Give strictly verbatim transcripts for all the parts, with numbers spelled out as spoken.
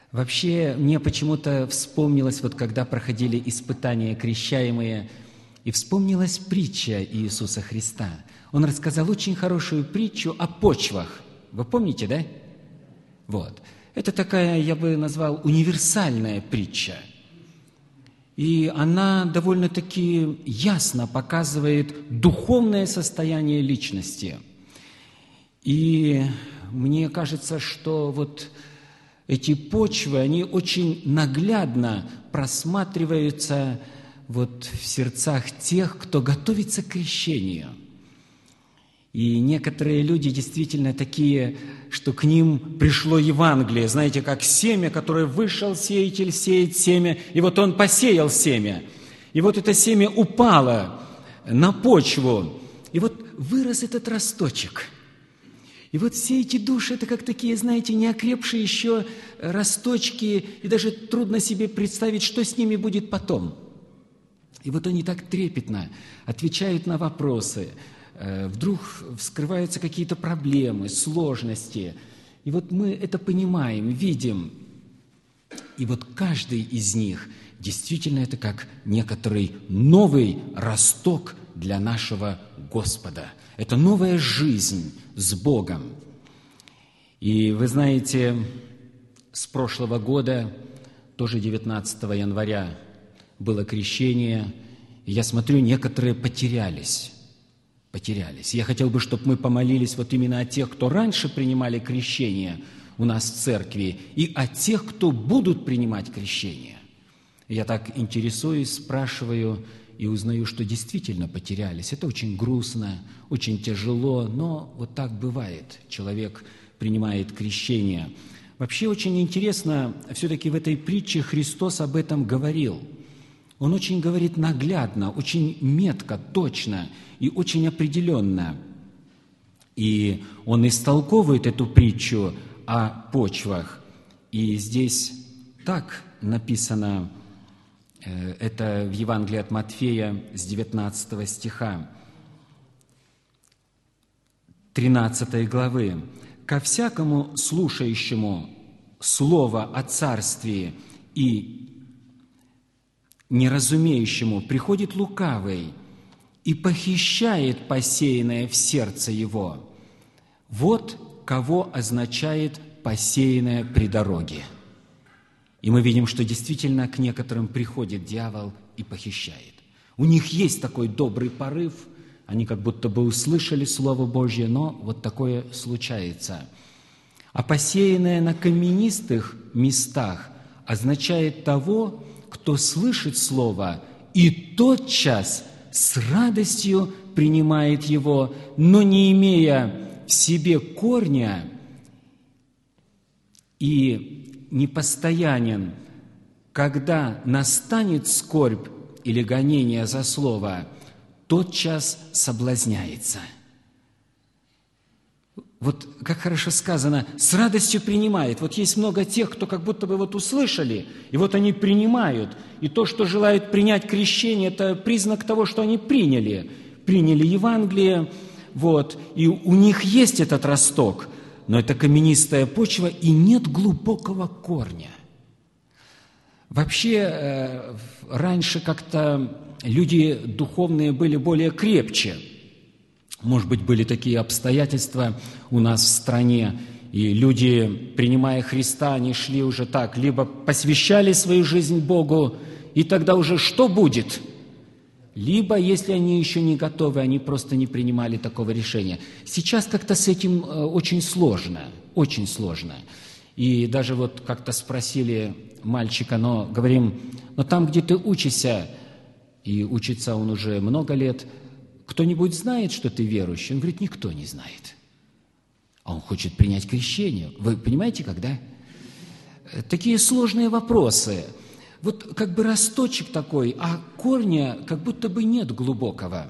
Вообще, мне почему-то вспомнилось, вот когда проходили испытания крещаемые, и вспомнилась притча Иисуса Христа. Он рассказал очень хорошую притчу о почвах. Вы помните, да? Вот. Это такая, я бы назвал, универсальная притча. И она довольно-таки ясно показывает духовное состояние личности. И мне кажется, что вот эти почвы, они очень наглядно просматриваются вот в сердцах тех, кто готовится к крещению. И некоторые люди действительно такие, что к ним пришло Евангелие, знаете, как семя, которое вышел сеятель, сеет семя, и вот он посеял семя. И вот это семя упало на почву, и вот вырос этот росточек. И вот все эти души, это как такие, знаете, неокрепшие еще росточки, и даже трудно себе представить, что с ними будет потом. И вот они так трепетно отвечают на вопросы. Вдруг вскрываются какие-то проблемы, сложности. И вот мы это понимаем, видим. И вот каждый из них действительно это как некоторый новый росток для нашего Господа. Это новая жизнь с Богом. И вы знаете, с прошлого года, тоже девятнадцатого января, было крещение, и я смотрю, некоторые потерялись. Потерялись. Я хотел бы, чтобы мы помолились вот именно о тех, кто раньше принимали крещение у нас в церкви, и о тех, кто будут принимать крещение. Я так интересуюсь, спрашиваю и узнаю, что действительно потерялись. Это очень грустно, очень тяжело, но вот так бывает. Человек принимает крещение. Вообще очень интересно, все-таки в этой притче Христос об этом говорил. Он очень говорит наглядно, очень метко, точно и очень определенно. И он истолковывает эту притчу о почвах. И здесь так написано, это в Евангелии от Матфея с девятнадцатого стиха, тринадцатой главы. «Ко всякому слушающему слово о царстве и неразумеющему приходит лукавый и похищает посеянное в сердце его. Вот кого означает посеянное при дороге». И мы видим, что действительно к некоторым приходит дьявол и похищает. У них есть такой добрый порыв, они как будто бы услышали Слово Божье, но вот такое случается. А посеянное на каменистых местах означает того, кто слышит Слово и тотчас с радостью принимает его, но не имея в себе корня и непостоянен, когда настанет скорбь или гонение за Слово, тотчас соблазняется. Вот как хорошо сказано, с радостью принимает. Вот есть много тех, кто как будто бы вот услышали, и вот они принимают. И то, что желают принять крещение, это признак того, что они приняли. Приняли Евангелие, вот, и у них есть этот росток, но это каменистая почва, и нет глубокого корня. Вообще, раньше как-то люди духовные были более крепче. Может быть, были такие обстоятельства у нас в стране, и люди, принимая Христа, они шли уже так, либо посвящали свою жизнь Богу, и тогда уже что будет? Либо, если они еще не готовы, они просто не принимали такого решения. Сейчас как-то с этим очень сложно, очень сложно. И даже вот как-то спросили мальчика, но говорим, но там, где ты учишься, и учится он уже много лет, кто-нибудь знает, что ты верующий? Он говорит, никто не знает. А он хочет принять крещение. Вы понимаете, когда? Такие сложные вопросы. Вот как бы росточек такой, а корня как будто бы нет глубокого.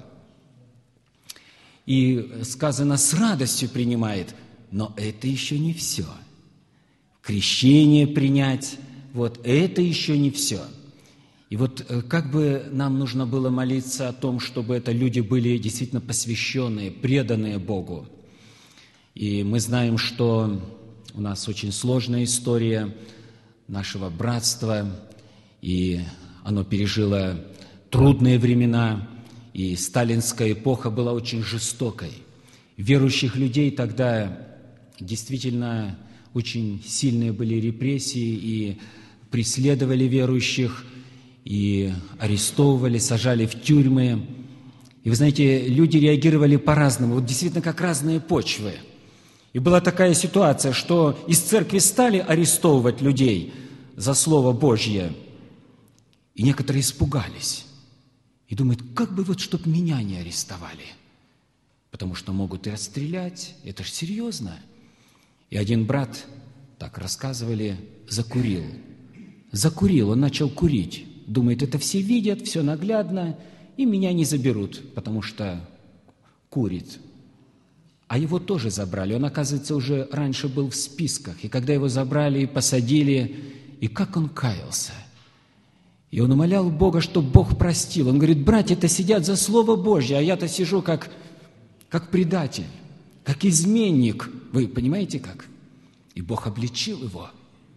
И сказано, с радостью принимает. Но это еще не все. Крещение принять, вот это еще не все. И вот как бы нам нужно было молиться о том, чтобы это люди были действительно посвященные, преданные Богу. И мы знаем, что у нас очень сложная история. нашего братства, и оно пережило трудные времена, и сталинская эпоха была очень жестокой. Верующих людей тогда действительно очень сильные были репрессии, и преследовали верующих, и арестовывали, сажали в тюрьмы. И вы знаете, люди реагировали по-разному, вот действительно как разные почвы. И была такая ситуация, что из церкви стали арестовывать людей за Слово Божье, и некоторые испугались. И думают, как бы вот, чтоб меня не арестовали. Потому что могут и расстрелять, это ж серьезно. И один брат, так рассказывали, закурил. Закурил, он начал курить. Думает, это все видят, все наглядно, и меня не заберут, потому что курит. А его тоже забрали. Он, оказывается, уже раньше был в списках. И когда его забрали и посадили, и как он каялся. И он умолял Бога, чтобы Бог простил. Он говорит, братья-то сидят за Слово Божье, а я-то сижу как, как предатель, как изменник. Вы понимаете как? И Бог обличил его.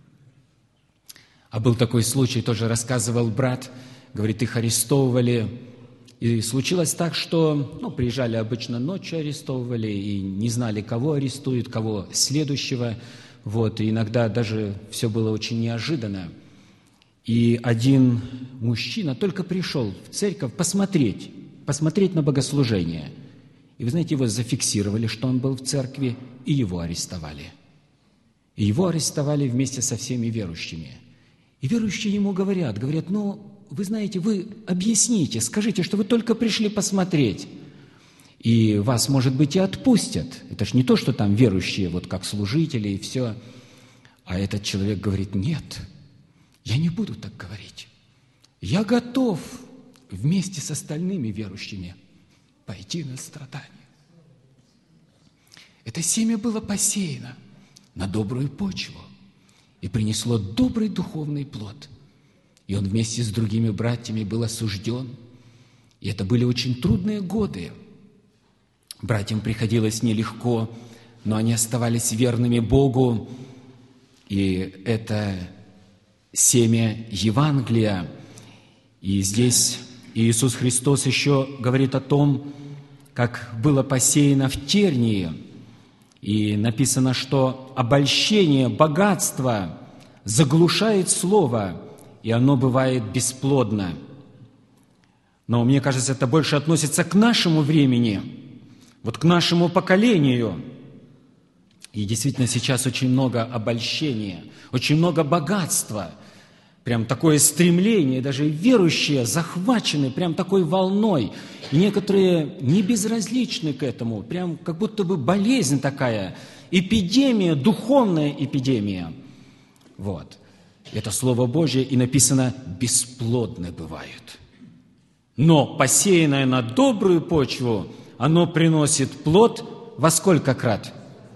А был такой случай, тоже рассказывал брат, говорит, их арестовывали. И случилось так, что ну, приезжали обычно ночью, арестовывали, и не знали, кого арестуют, кого следующего. Вот, и иногда даже все было очень неожиданно. И один мужчина только пришел в церковь посмотреть, посмотреть на богослужение. И вы знаете, его зафиксировали, что он был в церкви, и его арестовали. И его арестовали вместе со всеми верующими. И верующие ему говорят, говорят, ну, вы знаете, вы объясните, скажите, что вы только пришли посмотреть. И вас, может быть, и отпустят. Это ж не то, что там верующие, вот как служители и все. А этот человек говорит, нет, я не буду так говорить. Я готов вместе с остальными верующими пойти на страдания. Это семя было посеяно на добрую почву и принесло добрый духовный плод. И он вместе с другими братьями был осужден. И это были очень трудные годы. Братьям приходилось нелегко, но они оставались верными Богу. И это семя Евангелия. И здесь Иисус Христос еще говорит о том, как было посеяно в тернии. И написано, что обольщение богатства заглушает слово, и оно бывает бесплодно. Но мне кажется, это больше относится к нашему времени, вот к нашему поколению. И действительно сейчас очень много обольщения, очень много богатства, прям такое стремление, даже верующие захвачены прям такой волной. И некоторые не безразличны к этому, прям как будто бы болезнь такая, эпидемия, духовная эпидемия. Вот. Это Слово Божье, и написано, бесплодны бывают. Но посеянное на добрую почву, оно приносит плод во сколько крат?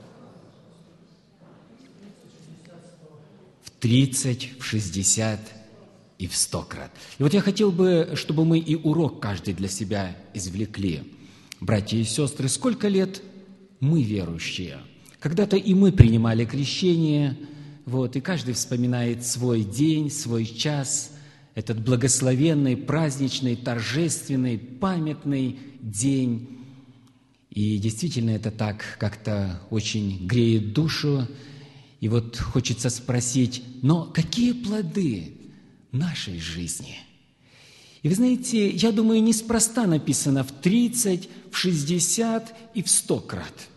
В тридцать, в шестьдесят и в сто крат. И вот я хотел бы, чтобы мы и урок каждый для себя извлекли. Братья и сестры, сколько лет мы верующие? Когда-то и мы принимали крещение, вот, и каждый вспоминает свой день, свой час, этот благословенный, праздничный, торжественный, памятный день. И действительно это так как-то очень греет душу. И вот хочется спросить, но какие плоды нашей жизни? И вы знаете, я думаю, неспроста написано в тридцать, в шестьдесят и в сто крат.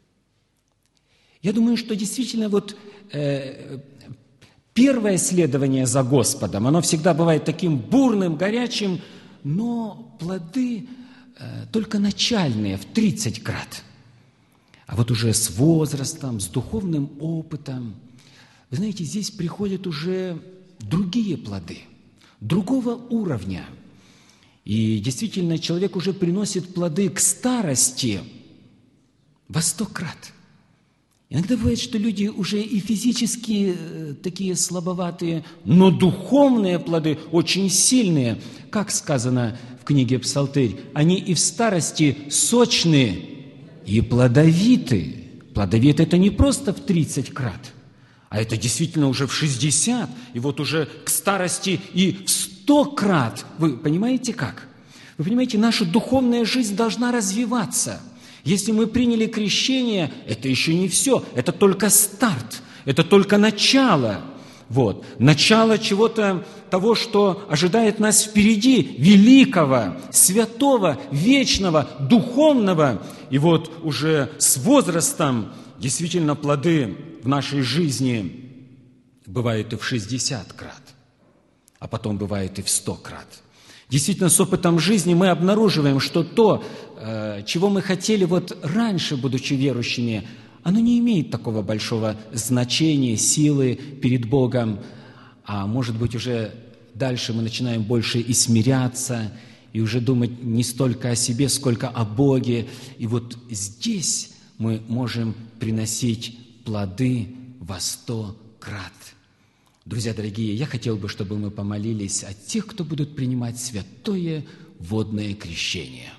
Я думаю, что действительно вот э, первое следование за Господом, оно всегда бывает таким бурным, горячим, но плоды э, только начальные, в тридцать крат. А вот уже с возрастом, с духовным опытом, вы знаете, здесь приходят уже другие плоды, другого уровня. И действительно, человек уже приносит плоды к старости во сто крат. Иногда бывает, что люди уже и физически э, такие слабоватые, но духовные плоды очень сильные. Как сказано в книге Псалтырь, они и в старости сочны и плодовиты. Плодовит – это не просто в тридцать крат, А это действительно уже в шестьдесят, и вот уже к старости и в сто крат. Вы понимаете как? Вы понимаете, наша духовная жизнь должна развиваться. Если мы приняли крещение, это еще не все, это только старт, это только начало. Вот. Начало чего-то того, что ожидает нас впереди, великого, святого, вечного, духовного. И вот уже с возрастом действительно плоды в нашей жизни бывают и в шестьдесят крат, а потом бывает и в сто крат. Действительно, с опытом жизни мы обнаруживаем, что то, чего мы хотели вот раньше, будучи верующими, оно не имеет такого большого значения, силы перед Богом, а может быть уже дальше мы начинаем больше и смиряться, и уже думать не столько о себе, сколько о Боге. И вот здесь мы можем приносить плоды во сто крат. Друзья дорогие, я хотел бы, чтобы мы помолились о тех, кто будут принимать святое водное крещение.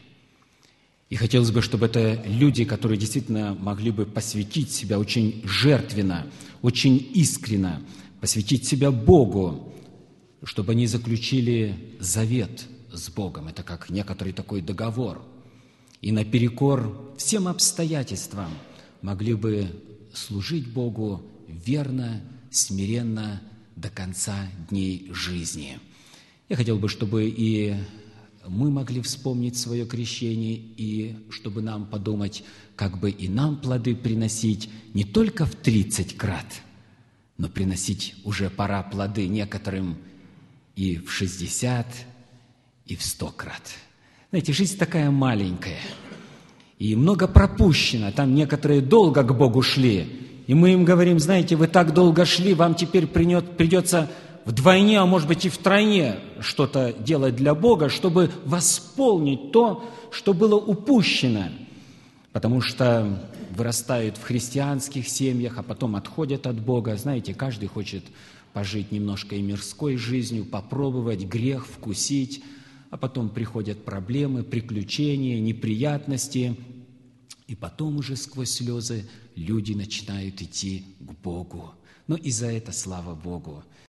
И хотелось бы, чтобы это люди, которые действительно могли бы посвятить себя очень жертвенно, очень искренно, посвятить себя Богу, чтобы они заключили завет с Богом. Это как некоторый такой договор. И наперекор всем обстоятельствам могли бы служить Богу верно, смиренно до конца дней жизни. Я хотел бы, чтобы и мы могли вспомнить свое крещение, и чтобы нам подумать, как бы и нам плоды приносить не только в тридцать крат, но приносить уже пора плоды некоторым и в шестьдесят, и в сто крат. Знаете, жизнь такая маленькая, и много пропущено. Там некоторые долго к Богу шли, и мы им говорим: знаете, вы так долго шли, вам теперь придется вдвойне, а может быть и втройне что-то делать для Бога, чтобы восполнить то, что было упущено. Потому что вырастают в христианских семьях, а потом отходят от Бога. Знаете, каждый хочет пожить немножко и мирской жизнью, попробовать грех, вкусить, а потом приходят проблемы, приключения, неприятности, и потом уже сквозь слезы люди начинают идти к Богу. Но и за это слава Богу.